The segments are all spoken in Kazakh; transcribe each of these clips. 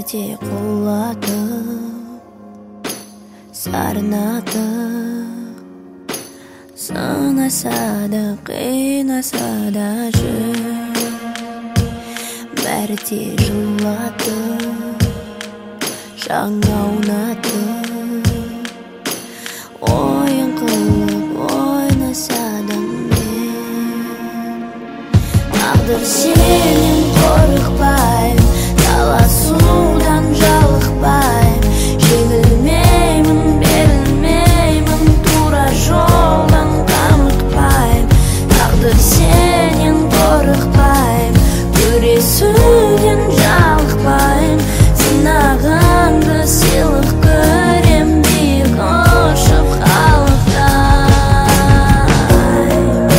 бәрде құлатып, сарнатып, сынаса да қинаса да жүр, бәрде жылатып, жаңа аунатып, ойын қылып ойнаса да мен тағдыр сенен қорықпайым, таласудан жалықпайым, жеңілмеймін, берілмеймін, тура жолдан қамықпайым. Тағдыр сенен қорықпайым, күресуден жалықпайым, сынағанды сыйлық көрем, биік ұшып қалықтай.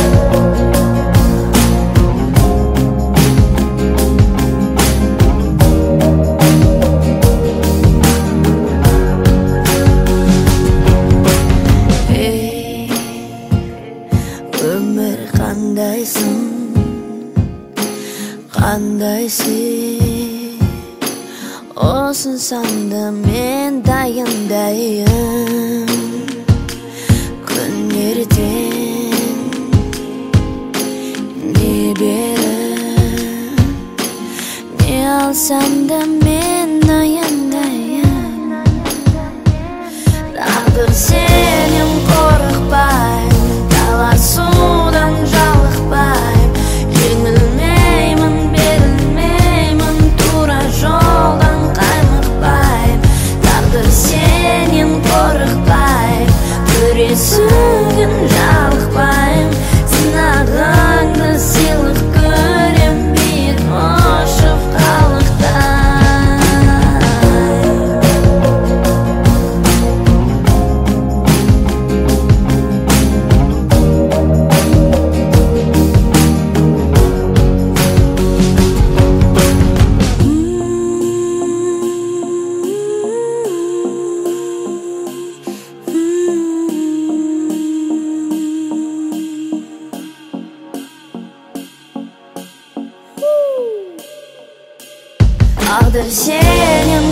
Ей, өмір қандайсың, қандайсың, осың санда мен дайындайым. Күн ертең не беріп, не алсам да мен аяндайым. Тағдыр сенен қорықпайым, таласудан жалықпайым, жеңілмеймін, берілмеймін, тура жолдан қаймықпайым. Тағдыр сенен қорықпайым, күресуден жалықпайым, сынағанды сыйлық көрем, биік ұшып қалықтай. Тағдыр сенен